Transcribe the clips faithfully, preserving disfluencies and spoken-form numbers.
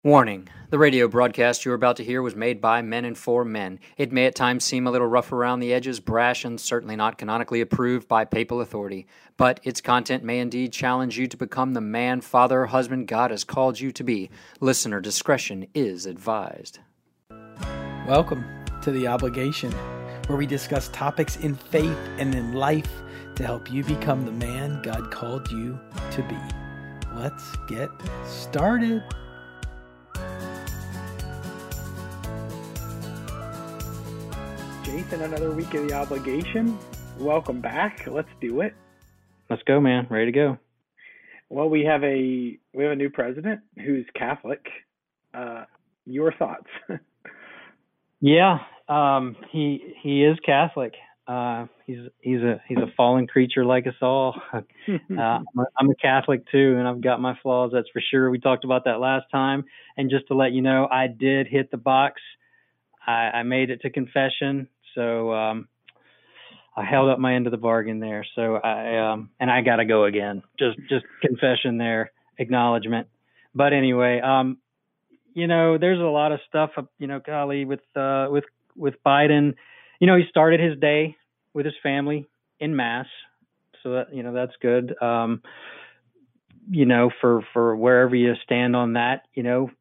Warning: the radio broadcast you are about to hear was made by men and for men. It may at times seem a little rough around the edges, brash, and certainly not canonically approved by papal authority. But its content may indeed challenge you to become the man, father, husband God has called you to be. Listener discretion is advised. Welcome to The Obligation, where we discuss topics in faith and in life to help you become the man God called you to be. Let's get started. Jason, another week of The Obligation. Welcome back. Let's do it. Let's go, man. Ready to go. Well, we have a we have a new president who's Catholic. Uh, your thoughts? yeah, um, he he is Catholic. Uh, he's he's a he's a fallen creature like us all. uh, I'm, a, I'm a Catholic too, and I've got my flaws. That's for sure. We talked about that last time. And just to let you know, I did hit the box. I, I made it to confession. So um, I held up my end of the bargain there. So I um, and I got to go again. Just just confession there, acknowledgement. But anyway, um, you know, there's a lot of stuff. You know, golly, with uh, with with Biden. You know, he started his day with his family in mass. So that, you know, that's good. Um, you know, for for wherever you stand on that, you know,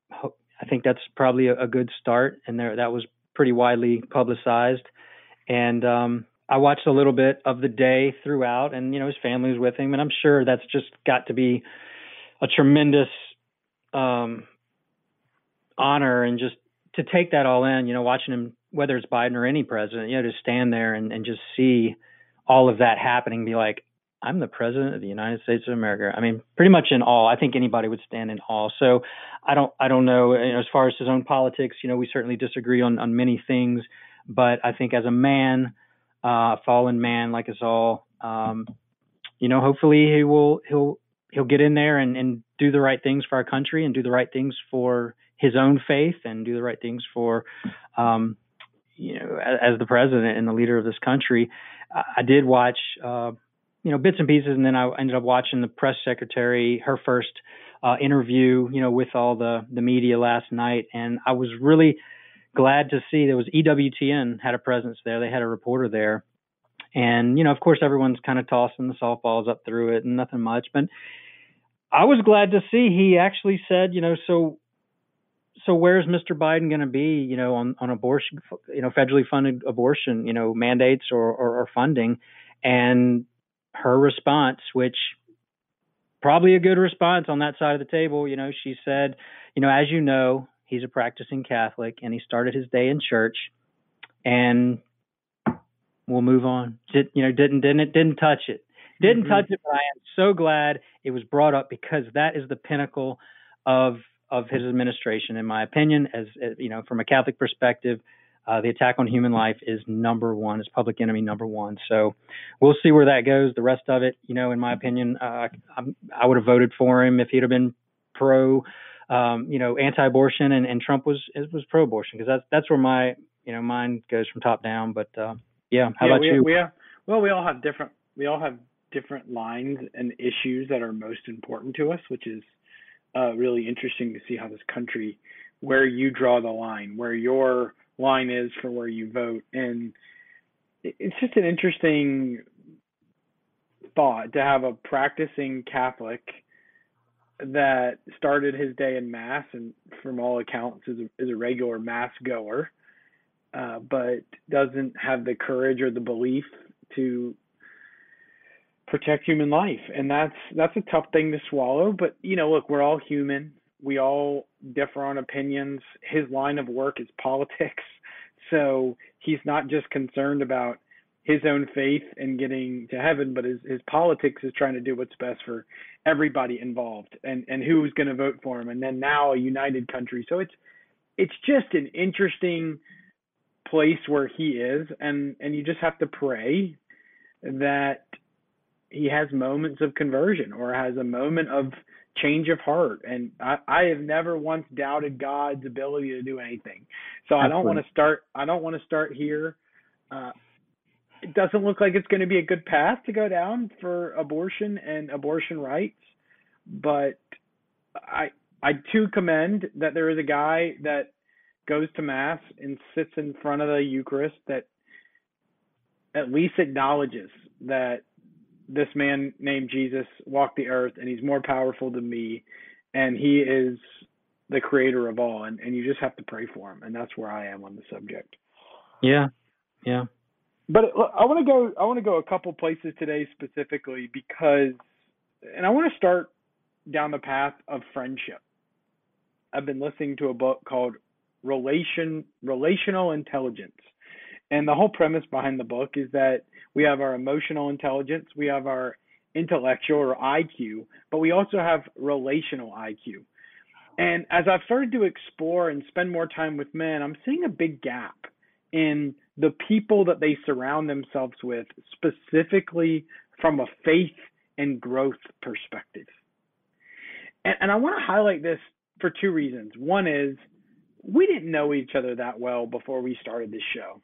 I think that's probably a, a good start. And there that was pretty widely publicized. And um, I watched a little bit of the day throughout, and, you know, his family was with him. And I'm sure that's just got to be a tremendous um, honor, and just to take that all in, you know, watching him, whether it's Biden or any president, you know, to stand there and, and just see all of that happening, be like, I'm the president of the United States of America. I mean, pretty much in awe. I think anybody would stand in awe. So I don't, I don't know, you know, as far as his own politics, you know, we certainly disagree on, on many things, but I think as a man, uh, a fallen man like us all, um, you know, hopefully he will, he'll, he'll get in there and, and do the right things for our country, and do the right things for his own faith, and do the right things for, um, you know, as, as the president and the leader of this country. I, I did watch, uh, you know, bits and pieces. And then I ended up watching the press secretary, her first uh, interview, you know, with all the, the media last night. And I was really glad to see there was E W T N had a presence there. They had a reporter there. And, you know, of course, everyone's kind of tossing the softballs up through it and nothing much. But I was glad to see he actually said, you know, so so where's Mister Biden going to be, you know, on, on abortion, you know, federally funded abortion, you know, mandates or, or, or funding. And her response, which probably a good response on that side of the table, you know, she said, you know, as you know, he's a practicing Catholic, and he started his day in church, and we'll move on. Did, you know, didn't didn't it didn't touch it, didn't mm-hmm. touch it. But I am so glad it was brought up, because that is the pinnacle of of his administration, in my opinion. As, as you know, from a Catholic perspective, Uh, the attack on human life is number one, is public enemy number one. So we'll see where that goes. The rest of it, you know, in my opinion, uh, I'm, I would have voted for him if he'd have been pro, um, you know, anti-abortion, and, and Trump was was pro-abortion, because that's that's where my, you know, mine goes from top down. But uh, yeah, how yeah, about we, you? We have, well, we all have different we all have different lines and issues that are most important to us, which is uh, really interesting to see how this country, where you draw the line, where your line is for where you vote. And it's just an interesting thought to have a practicing Catholic that started his day in mass, and from all accounts is a, is a regular mass goer, uh, but doesn't have the courage or the belief to protect human life. And that's that's a tough thing to swallow. But, you know, look, we're all human. We all differ on opinions. His line of work is politics. So he's not just concerned about his own faith and getting to heaven, but his, his politics is trying to do what's best for everybody involved, and, and who's going to vote for him. And then now a united country. So it's it's just an interesting place where he is. And, and you just have to pray that he has moments of conversion, or has a moment of change of heart. And I, I have never once doubted God's ability to do anything. So I don't want to start, I don't want to start here. Uh, it doesn't look like it's going to be a good path to go down for abortion and abortion rights, but I, I too commend that there is a guy that goes to Mass and sits in front of the Eucharist that at least acknowledges that this man named Jesus walked the earth and he's more powerful than me and he is the creator of all, and, and you just have to pray for him. And that's where I am on the subject. Yeah. Yeah. But look, I want to go, I want to go a couple places today specifically because, and I want to start down the path of friendship. I've been listening to a book called Relation, Relational Intelligence. And the whole premise behind the book is that we have our emotional intelligence, we have our intellectual or I Q, but we also have relational I Q. And as I've started to explore and spend more time with men, I'm seeing a big gap in the people that they surround themselves with, specifically from a faith and growth perspective. And, and I want to highlight this for two reasons. One is we didn't know each other that well before we started this show.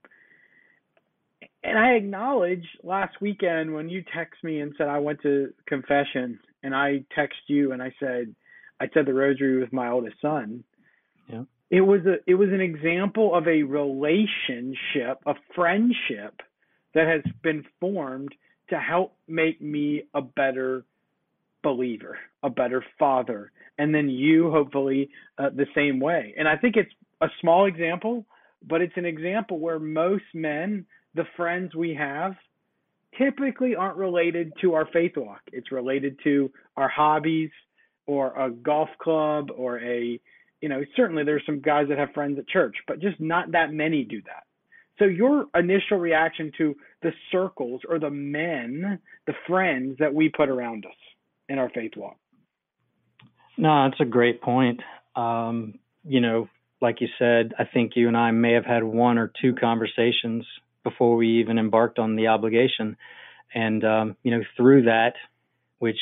And I acknowledge last weekend when you text me and said I went to confession, and I text you and I said I said the rosary with my oldest son. Yeah. It was a it was an example of a relationship, a friendship that has been formed to help make me a better believer, a better father, and then you hopefully uh, the same way. And I think it's a small example, but it's an example where most men, the friends we have, typically aren't related to our faith walk. It's related to our hobbies or a golf club or a, you know, certainly there's some guys that have friends at church, but just not that many do that. So your initial reaction to the circles or the men, the friends that we put around us in our faith walk? No, that's a great point. Um, you know, like you said, I think you and I may have had one or two conversations before we even embarked on the obligation. And, um, you know, through that, which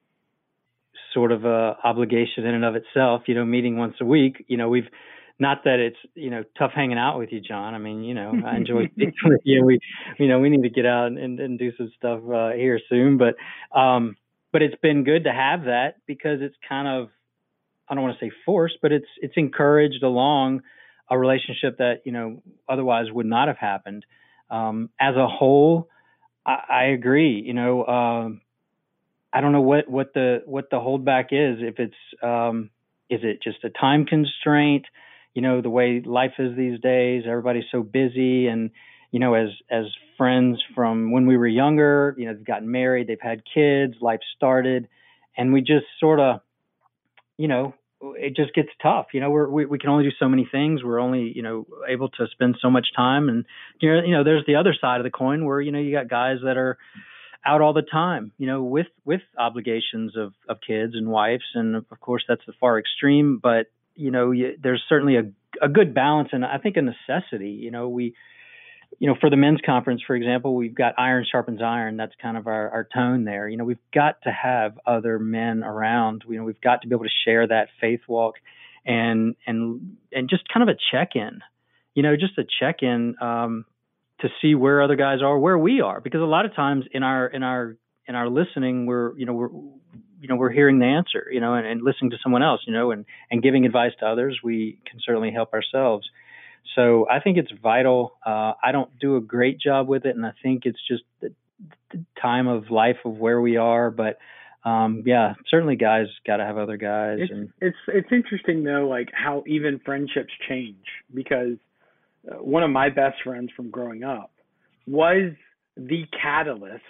sort of a obligation in and of itself, you know, meeting once a week, you know, we've, not that it's, you know, tough hanging out with you, John. I mean, you know, I enjoy speaking with you. We, you know, we need to get out and, and do some stuff uh, here soon, but, um, but it's been good to have that because it's kind of, I don't want to say forced, but it's, it's encouraged along a relationship that, you know, otherwise would not have happened. Um, as a whole, I, I agree. You know, um, I don't know what, what the what the holdback is. If it's um, is it just a time constraint? You know, the way life is these days, everybody's so busy, and you know, as as friends from when we were younger, you know, they've gotten married, they've had kids, life started, and we just sort of, you know, it just gets tough. You know, we're, we we can only do so many things. We're only, you know, able to spend so much time. And, you know, you know, there's the other side of the coin where, you know, you got guys that are out all the time, you know, with, with obligations of, of kids and wives. And of course, that's the far extreme. But, you know, you, there's certainly a, a good balance and I think a necessity. You know, we, you know, for the men's conference, for example, we've got iron sharpens iron. That's kind of our, our tone there. You know, we've got to have other men around. You know, we've got to be able to share that faith walk and and and just kind of a check-in, you know, just a check-in um, to see where other guys are, where we are. Because a lot of times in our in our in our listening, we're, you know, we're you know, we're hearing the answer, you know, and, and listening to someone else, you know, and, and giving advice to others. We can certainly help ourselves. So I think it's vital. Uh, I don't do a great job with it, and I think it's just the, the time of life of where we are. But um, yeah, certainly guys got to have other guys. It's, and it's it's interesting though, like how even friendships change, because uh, one of my best friends from growing up was the catalyst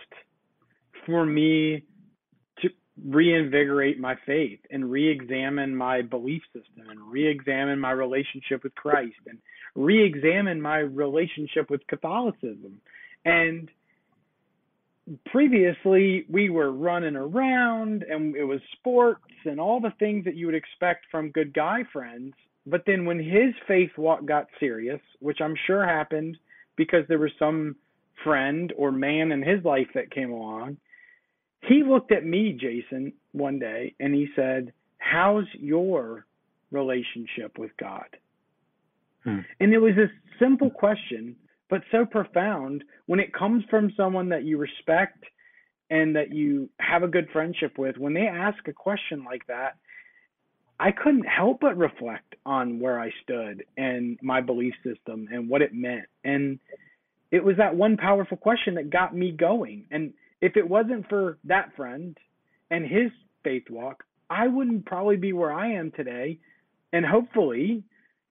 for me to reinvigorate my faith and re-examine my belief system and re-examine my relationship with Christ and re-examine my relationship with Catholicism. And previously we were running around and it was sports and all the things that you would expect from good guy friends. But then when his faith walk got serious, which I'm sure happened because there was some friend or man in his life that came along, he looked at me, Jason, one day and he said, "How's your relationship with God?" Hmm. And it was this simple question, but so profound when it comes from someone that you respect and that you have a good friendship with. When they ask a question like that, I couldn't help but reflect on where I stood and my belief system and what it meant. And it was that one powerful question that got me going. And if it wasn't for that friend and his faith walk, I wouldn't probably be where I am today. And hopefully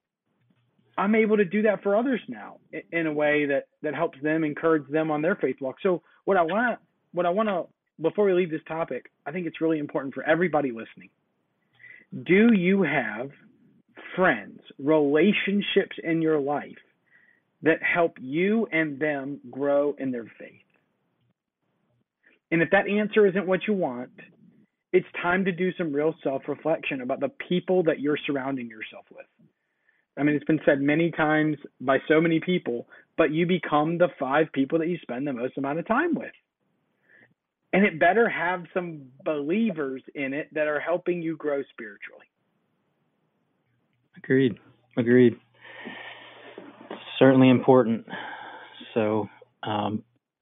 I'm able to do that for others now in a way that, that helps them, encourage them on their faith walk. So what I want to, what I want to, before we leave this topic, I think it's really important for everybody listening. Do you have friends, relationships in your life that help you and them grow in their faith? And if that answer isn't what you want, it's time to do some real self-reflection about the people that you're surrounding yourself with. I mean, it's been said many times by so many people, but you become the five people that you spend the most amount of time with. And it better have some believers in it that are helping you grow spiritually. Agreed. Agreed. Certainly important. So, um,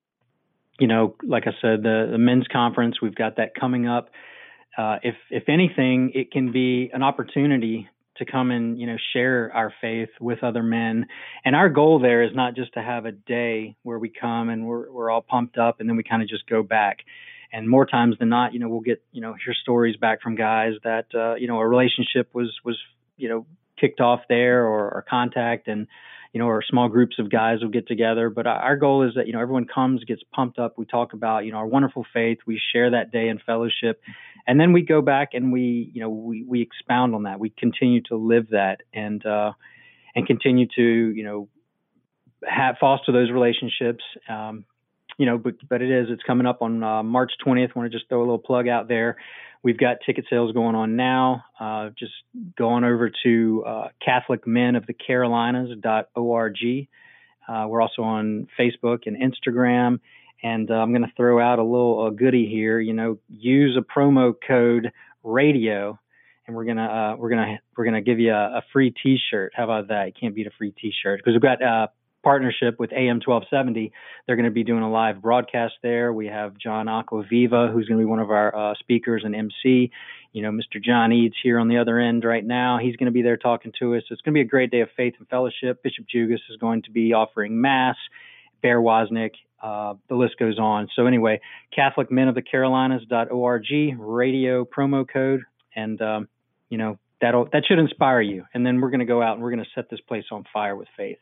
you know, like I said, the, the men's conference, we've got that coming up. Uh, if if anything, it can be an opportunity to come and, you know, share our faith with other men. And our goal there is not just to have a day where we come and we're we're all pumped up and then we kind of just go back. And more times than not, you know, we'll get, you know, hear stories back from guys that, uh, you know, a relationship was, was, you know, kicked off there or, or contact and, you know, or small groups of guys will get together. But our goal is that, you know, everyone comes, gets pumped up. We talk about, you know, our wonderful faith. We share that day in fellowship. And then we go back and we, you know, we, we expound on that. We continue to live that and, uh, and continue to, you know, have, foster those relationships. Um, you know, but, but it is, it's coming up on uh, March twentieth. I want to just throw a little plug out there. We've got ticket sales going on now. Uh, just go on over to uh, Catholic Men of the Carolinas dot org. Uh, we're also on Facebook and Instagram. And uh, I'm going to throw out a little uh, goodie here. You know, use a promo code radio, and we're gonna uh, we're gonna we're gonna give you a, a free T-shirt. How about that? You can't beat a free T-shirt because we've got uh, partnership with A M twelve seventy. They're going to be doing a live broadcast there. We have John Aquaviva, who's going to be one of our uh, speakers and M C. You know, Mister John Eads here on the other end right now. He's going to be there talking to us. So it's going to be a great day of faith and fellowship. Bishop Jugas is going to be offering Mass. Bear Wozniak, uh, the list goes on. So anyway, Catholic Men of the Carolinas dot org, radio promo code, and um, you know, that'll that should inspire you. And then we're going to go out and we're going to set this place on fire with faith.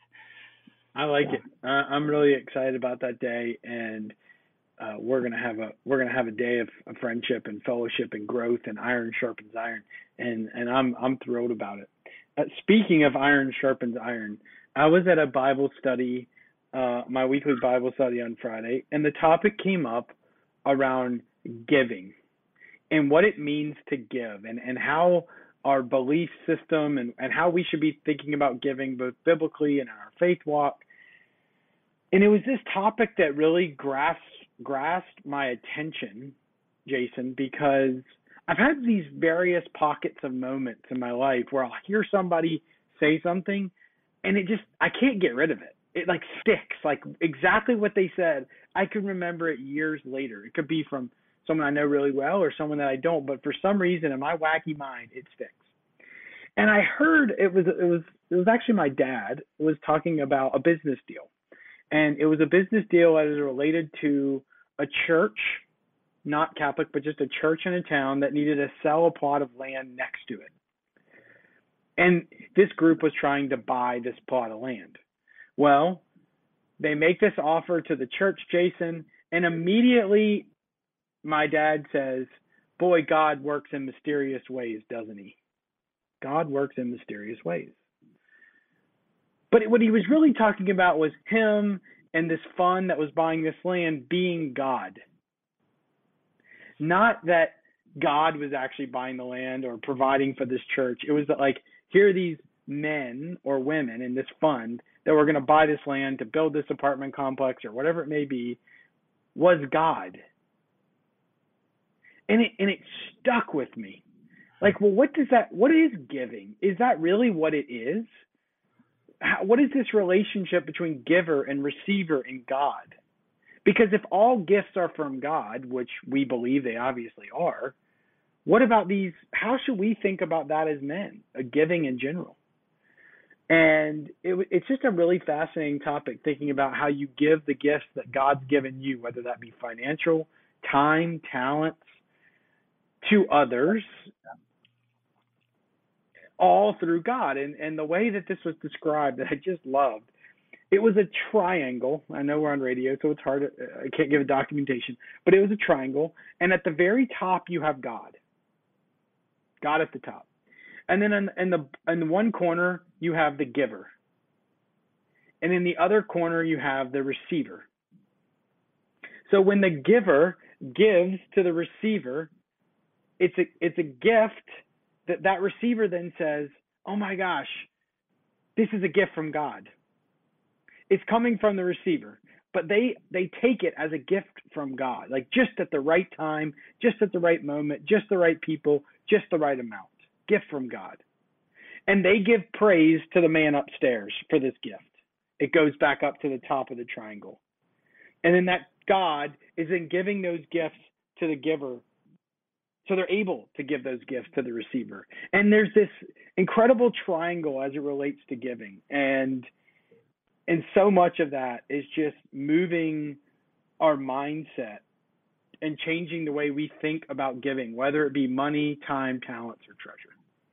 I like it. Uh, I'm really excited about that day, and uh, we're gonna have a we're gonna have a day of, of friendship and fellowship and growth, and iron sharpens iron, and and I'm I'm thrilled about it. Uh, speaking of iron sharpens iron, I was at a Bible study, uh, my weekly Bible study on Friday, and the topic came up around giving and what it means to give, and and how our belief system and, and how we should be thinking about giving both biblically and in our faith walk. And it was this topic that really grasped, grasped my attention, Jason, because I've had these various pockets of moments in my life where I'll hear somebody say something and it just, I can't get rid of it. It like sticks, like exactly what they said. I can remember it years later. It could be from someone I know really well or someone that I don't, but for some reason in my wacky mind, it sticks. And I heard it was, it was, it was actually my dad was talking about a business deal. And it was a business deal that is related to a church, not Catholic, but just a church in a town that needed to sell a plot of land next to it. And this group was trying to buy this plot of land. Well, they make this offer to the church, Jason, and immediately my dad says, boy, God works in mysterious ways, doesn't he? God works in mysterious ways. But what he was really talking about was him and this fund that was buying this land being God. Not that God was actually buying the land or providing for this church. It was that, like, here are these men or women in this fund that were going to buy this land to build this apartment complex or whatever it may be, was God. And it and it stuck with me. Like, well, what does that, what is giving? Is that really what it is? How, what is this relationship between giver and receiver in God? Because if all gifts are from God, which we believe they obviously are, what about these? How should we think about that as men, uh, giving in general? And it, it's just a really fascinating topic, thinking about how you give the gifts that God's given you, whether that be financial, time, talents, to others, all through God. And, and the way that this was described, that I just loved, it was a triangle. I know we're on radio, so it's hard. To, I can't give a documentation, but it was a triangle. And at the very top, you have God. God at the top. And then in, in the in one corner, you have the giver. And in the other corner, you have the receiver. So when the giver gives to the receiver, it's a it's a gift that that receiver then says, oh my gosh, this is a gift from God. It's coming from the receiver, but they they take it as a gift from God, like just at the right time, just at the right moment, just the right people, just the right amount. Gift from God. And they give praise to the man upstairs for this gift. It goes back up to the top of the triangle. And then that God is in giving those gifts to the giver, so they're able to give those gifts to the receiver. And there's this incredible triangle as it relates to giving. And and so much of that is just moving our mindset and changing the way we think about giving, whether it be money, time, talents, or treasure.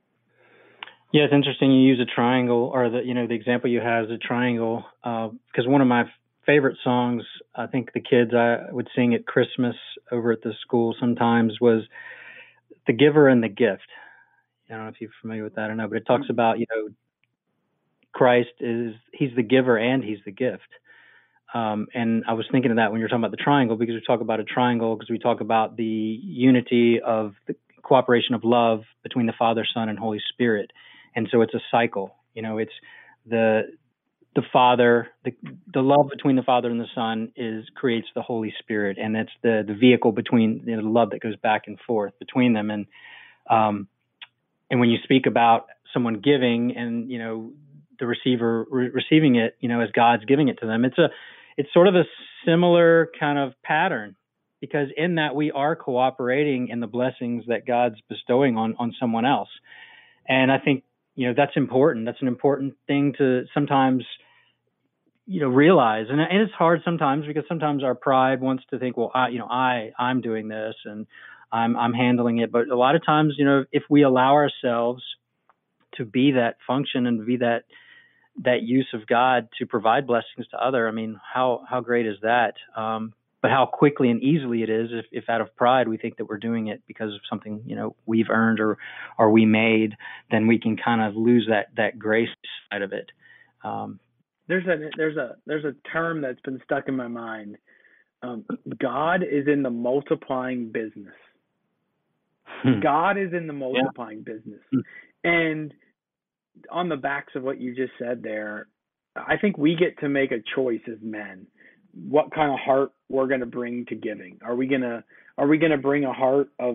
Yeah, it's interesting you use a triangle, or the you know the example you have is a triangle, because uh, one of my favorite songs, I think the kids I would sing at Christmas over at the school sometimes, was "The Giver and the Gift." I don't know if you're familiar with that or not, but it talks about you know Christ is he's the giver and he's the gift. Um, and I was thinking of that when you're talking about the triangle, because we talk about a triangle because we talk about the unity of the cooperation of love between the Father, Son, and Holy Spirit. And so it's a cycle. You know, it's the the Father, the the love between the Father and the Son is creates the Holy Spirit, and it's the the vehicle between you know, the love that goes back and forth between them. And um, and when you speak about someone giving and you know the receiver re- receiving it, you know, as God's giving it to them, it's a it's sort of a similar kind of pattern, because in that we are cooperating in the blessings that God's bestowing on on someone else. And I think you know that's important. That's an important thing to sometimes you know realize, and, and it's hard sometimes because sometimes our pride wants to think, well, I, you know, I I'm doing this and I'm I'm handling it. But a lot of times, you know, if we allow ourselves to be that function and be that that use of God to provide blessings to other, I mean, how how great is that? Um, but how quickly and easily it is if, if out of pride we think that we're doing it because of something, you know, we've earned or or we made, then we can kind of lose that that grace side of it. Um, there's a there's a there's a term that's been stuck in my mind. Um, God is in the multiplying business. Hmm. God is in the multiplying yeah. business. Hmm. And on the backs of what you just said there, I think we get to make a choice as men. What kind of heart we're going to bring to giving? Are we going to are we going to bring a heart of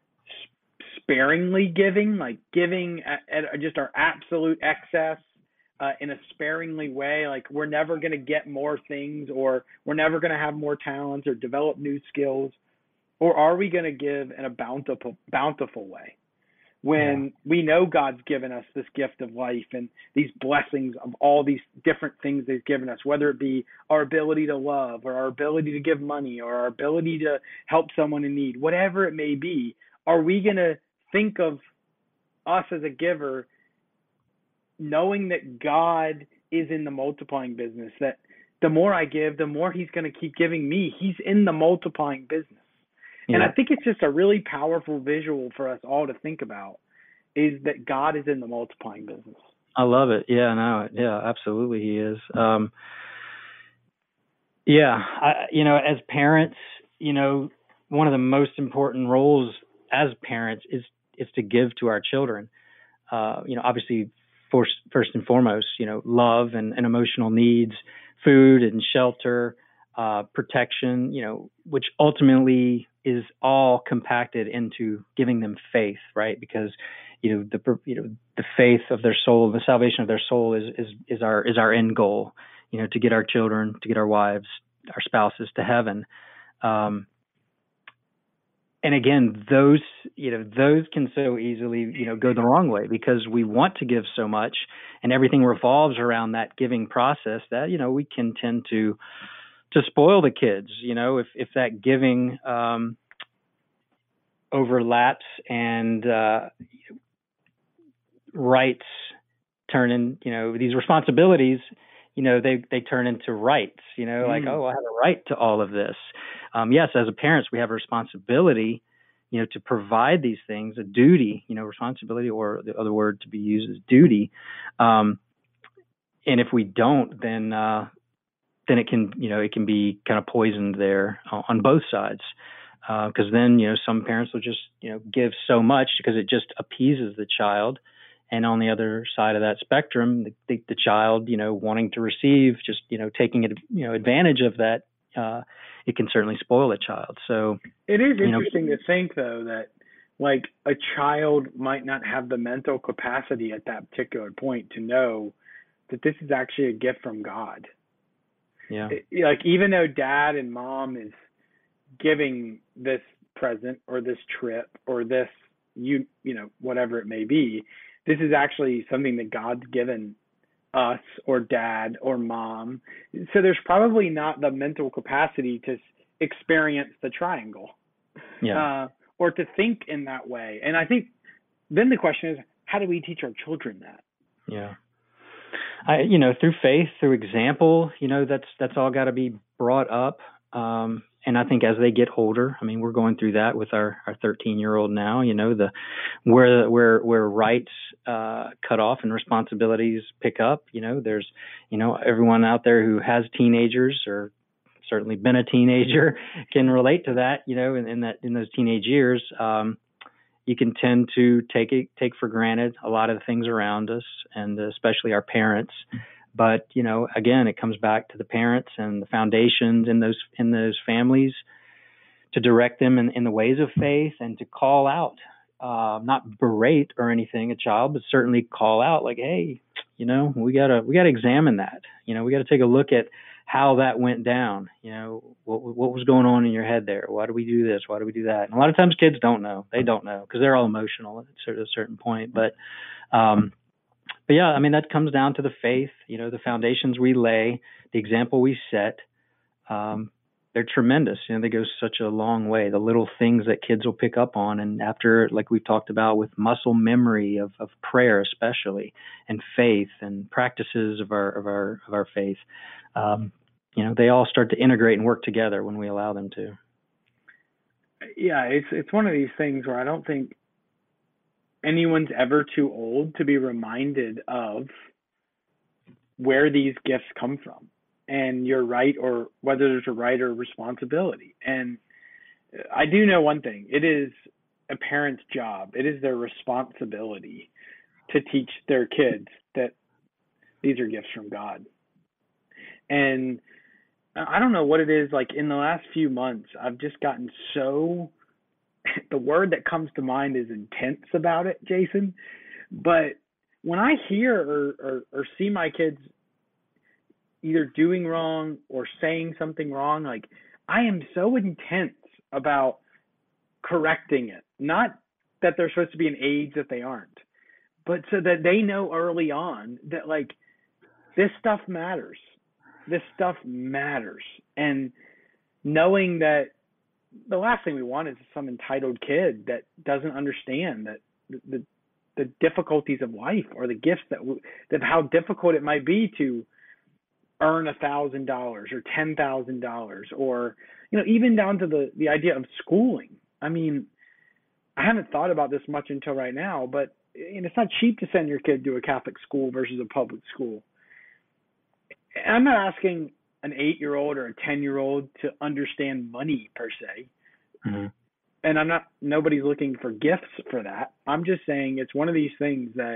sparingly giving, like giving at, at just our absolute excess uh, in a sparingly way, like we're never going to get more things, or we're never going to have more talents or develop new skills? Or are we going to give in a bountiful bountiful way? When yeah. we know God's given us this gift of life and these blessings of all these different things He's given us, whether it be our ability to love or our ability to give money or our ability to help someone in need, whatever it may be, are we going to think of us as a giver knowing that God is in the multiplying business, that the more I give, the more He's going to keep giving me? He's in the multiplying business. Yeah. And I think it's just a really powerful visual for us all to think about, is that God is in the multiplying business. I love it. Yeah, no, yeah, absolutely He is. Um, yeah, I, you know, as parents, you know, one of the most important roles as parents is is to give to our children. Uh, you know, obviously, first, first and foremost, you know, love and, and emotional needs, food and shelter, uh, protection, you know, which ultimately is all compacted into giving them faith, right? Because, you know, the, you know, the faith of their soul, the salvation of their soul is, is, is our, is our end goal, you know, to get our children, to get our wives, our spouses to heaven. Um, and again, those, you know, those can so easily, you know, go the wrong way because we want to give so much and everything revolves around that giving process that, you know, we can tend to, to spoil the kids, you know, if, if that giving, um, overlaps and, uh, rights turn in, you know, these responsibilities, you know, they, they turn into rights, you know, mm. like, oh, I have a right to all of this. Um, yes, as a parents, we have a responsibility, you know, to provide these things, a duty, you know, responsibility, or the other word to be used is duty. Um, and if we don't, then, uh, then it can, you know, it can be kind of poisoned there on both sides. Uh, cause then, you know, some parents will just, you know, give so much because it just appeases the child. And on the other side of that spectrum, the, the, the child, you know, wanting to receive, just, you know, taking it, you know, advantage of that, uh, it can certainly spoil a child. So it is interesting know, to think, though, that like a child might not have the mental capacity at that particular point to know that this is actually a gift from God. Yeah. It, like, even though dad and mom is giving this present or this trip or this, you, you know, whatever it may be, this is actually something that God's given us or dad or mom. So there's probably not the mental capacity to experience the triangle, yeah. uh, or to think in that way. And I think then the question is, how do we teach our children that? Yeah. I, you know, through faith, through example, you know, that's, that's all got to be brought up. Um, and I think as they get older, I mean, we're going through that with our, our thirteen year old now, you know, the, where, where, where rights, uh, cut off and responsibilities pick up, you know, there's, you know, everyone out there who has teenagers or certainly been a teenager can relate to that, you know, in, in that, in those teenage years, um, you can tend to take it, take for granted a lot of the things around us and especially our parents. But, you know, again, it comes back to the parents and the foundations in those, in those families to direct them in, in the ways of faith and to call out, uh, not berate or anything a child, but certainly call out like, hey, you know, we gotta, we gotta examine that. You know, we gotta take a look at how that went down. You know, what, what was going on in your head there? Why do we do this? Why do we do that? And a lot of times kids don't know. They don't know because they're all emotional at a certain point. But, um, But yeah, I mean, that comes down to the faith, you know, the foundations we lay, the example we set. Um, they're tremendous. You know, they go such a long way, the little things that kids will pick up on. And after, like we've talked about with muscle memory of, of prayer, especially, and faith and practices of our, of our, of our faith, um, you know, they all start to integrate and work together when we allow them to. Yeah. It's, it's one of these things where I don't think anyone's ever too old to be reminded of where these gifts come from and your right, or whether there's a right or responsibility. And I do know one thing, it is a parent's job. It is their responsibility to teach their kids that these are gifts from God. And I don't know what it is, like in the last few months, I've just gotten so, the word that comes to mind is intense about it, Jason. But when I hear or, or, or see my kids either doing wrong or saying something wrong, like I am so intense about correcting it. Not that they're supposed to be an age that they aren't, but so that they know early on that like this stuff matters. This stuff matters. And knowing that the last thing we want is some entitled kid that doesn't understand that the, the, the difficulties of life or the gifts that, that how difficult it might be to earn a thousand dollars or ten thousand dollars, or, you know, even down to the, the idea of schooling. I mean, I haven't thought about this much until right now, but you know, it's not cheap to send your kid to a Catholic school versus a public school. And I'm not asking an eight-year-old or a ten-year-old to understand money per se. Mm-hmm. And I'm not, nobody's looking for gifts for that. I'm just saying it's one of these things that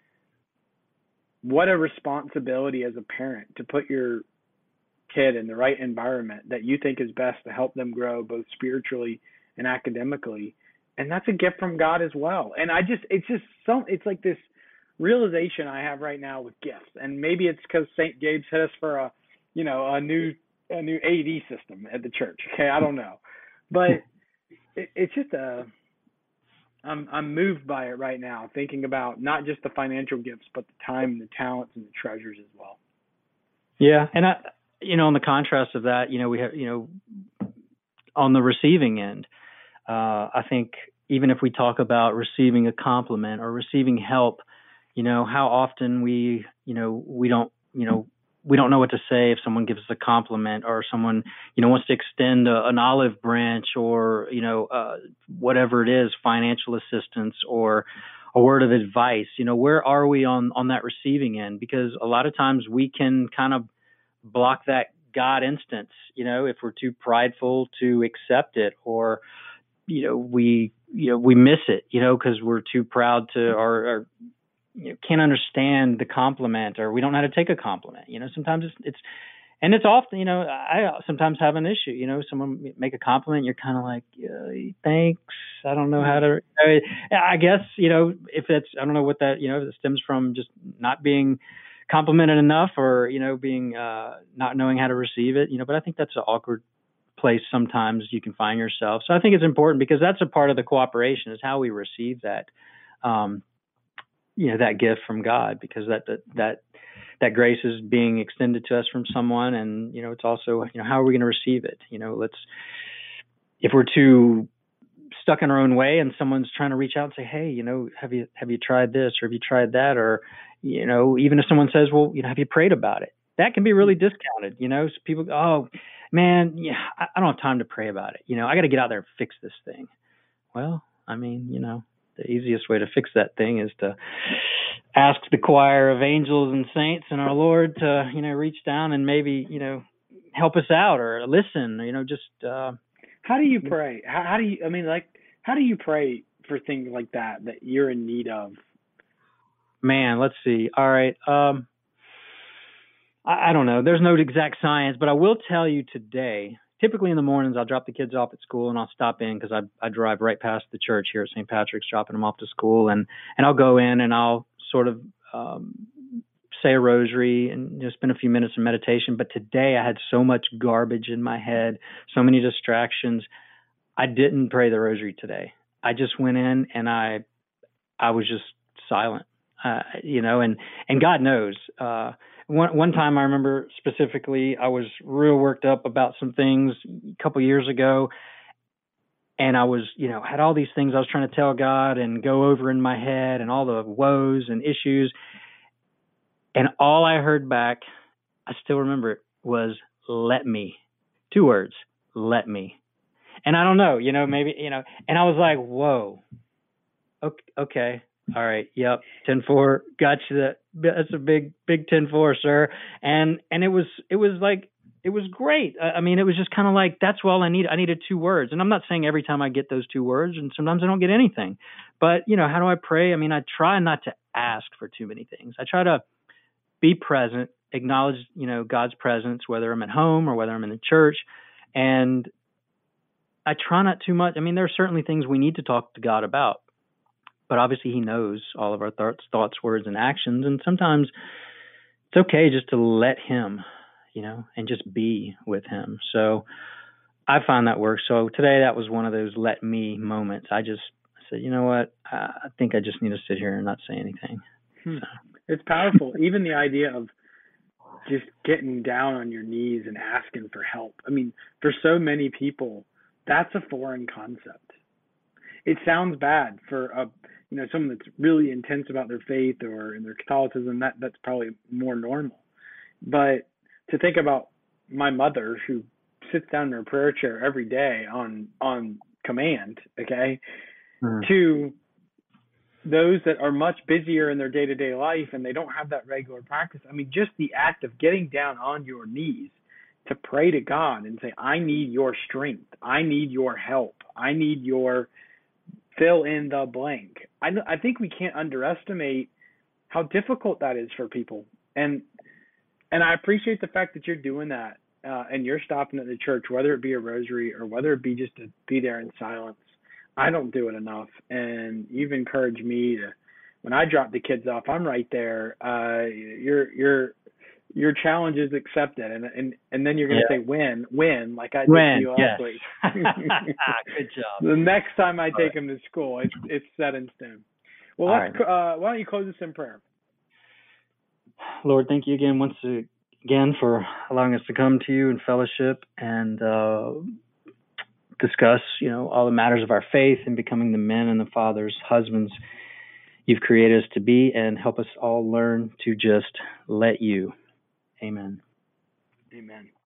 what a responsibility as a parent to put your kid in the right environment that you think is best to help them grow both spiritually and academically. And that's a gift from God as well. And I just, it's just so, it's like this realization I have right now with gifts. And maybe it's because Saint Gabe's hit us for a, you know, a new, a new A V system at the church. Okay. I don't know, but it, it's just a I'm I'm moved by it right now, thinking about not just the financial gifts, but the time, the talents, and the treasures as well. Yeah, and I, you know, on the contrast of that, you know, we have, you know, on the receiving end, uh, I think even if we talk about receiving a compliment or receiving help, you know, how often we, you know, we don't, you know, we don't know what to say if someone gives us a compliment or someone, you know, wants to extend a, an olive branch or, you know, uh, whatever it is, financial assistance or a word of advice. You know, where are we on, on that receiving end? Because a lot of times we can kind of block that God instance, you know, if we're too prideful to accept it, or, you know, we, you know, we miss it, you know, because we're too proud to, or, or you know, can't understand the compliment, or we don't know how to take a compliment. You know, sometimes it's, it's, and it's often, you know, I sometimes have an issue, you know, someone make a compliment, you're kind of like, yeah, thanks. I don't know how to, I guess, you know, if it's, I don't know what that, you know, it stems from just not being complimented enough, or, you know, being, uh, not knowing how to receive it, you know, but I think that's an awkward place sometimes you can find yourself. So I think it's important, because that's a part of the cooperation, is how we receive that, um, you know, that gift from God, because that, that, that, that grace is being extended to us from someone. And, you know, it's also, you know, how are we going to receive it? You know, let's, if we're too stuck in our own way and someone's trying to reach out and say, hey, you know, have you, have you tried this, or have you tried that? Or, you know, even if someone says, well, you know, have you prayed about it? That can be really discounted. You know, so people, oh man, yeah, I, I don't have time to pray about it. You know, I got to get out there and fix this thing. Well, I mean, you know, the easiest way to fix that thing is to ask the choir of angels and saints and our Lord to, you know, reach down and maybe, you know, help us out, or listen, you know, just, uh, how do you pray? How, how do you, I mean, like, how do you pray for things like that, that you're in need of? Man, let's see. All right. Um, I, I don't know. There's no exact science, but I will tell you today, typically in the mornings, I'll drop the kids off at school and I'll stop in, because I, I drive right past the church here at Saint Patrick's, dropping them off to school. And, and I'll go in and I'll sort of um, say a rosary and, you know, spend a few minutes in meditation. But today I had so much garbage in my head, so many distractions. I didn't pray the rosary today. I just went in and I I was just silent, uh, you know, and, and God knows. Uh, one, one time I remember specifically, I was real worked up about some things a couple years ago. And I was, you know, had all these things I was trying to tell God and go over in my head, and all the woes and issues. And all I heard back, I still remember it, was let me. Two words, let me. And I don't know, you know, maybe, you know, and I was like, whoa, okay, okay. All right. Yep. ten four. Got you. That that's a big, big ten four, sir. And, and it was, it was like, it was great. I mean, it was just kind of like, that's all I need. I needed two words. And I'm not saying every time I get those two words, and sometimes I don't get anything, but you know, how do I pray? I mean, I try not to ask for too many things. I try to be present, acknowledge, you know, God's presence, whether I'm at home or whether I'm in the church. And I try not too much. I mean, there are certainly things we need to talk to God about, but obviously he knows all of our thoughts, thoughts, words, and actions. And sometimes it's okay just to let him, you know, and just be with him. So I find that works. So today that was one of those let me moments. I just said, you know what, I think I just need to sit here and not say anything. Hmm. So. It's powerful. Even the idea of just getting down on your knees and asking for help. I mean, for so many people, that's a foreign concept. It sounds bad for a, you know, someone that's really intense about their faith or in their Catholicism. That that's probably more normal. But to think about my mother, who sits down in her prayer chair every day on on command, okay, mm. to those that are much busier in their day-to-day life and they don't have that regular practice. I mean, just the act of getting down on your knees to pray to God and say, I need your strength. I need your help. I need your fill in the blank. I, I think we can't underestimate how difficult that is for people. And and I appreciate the fact that you're doing that uh, and you're stopping at the church, whether it be a rosary or whether it be just to be there in silence. I don't do it enough. And you've encouraged me to, when I drop the kids off, I'm right there. Uh, you're, you're, your challenge is accepted, and and and then you're going to Yeah. say win, win, like I did to When, you yes. last week. Good job. The next time I All take right. him to school, it's it's set in stone. Well, All let's. Uh, why don't you close us in prayer? Lord, thank you again once again for allowing us to come to you in fellowship and uh, discuss, you know, all the matters of our faith and becoming the men and the fathers, husbands you've created us to be, and help us all learn to just let you. Amen. Amen.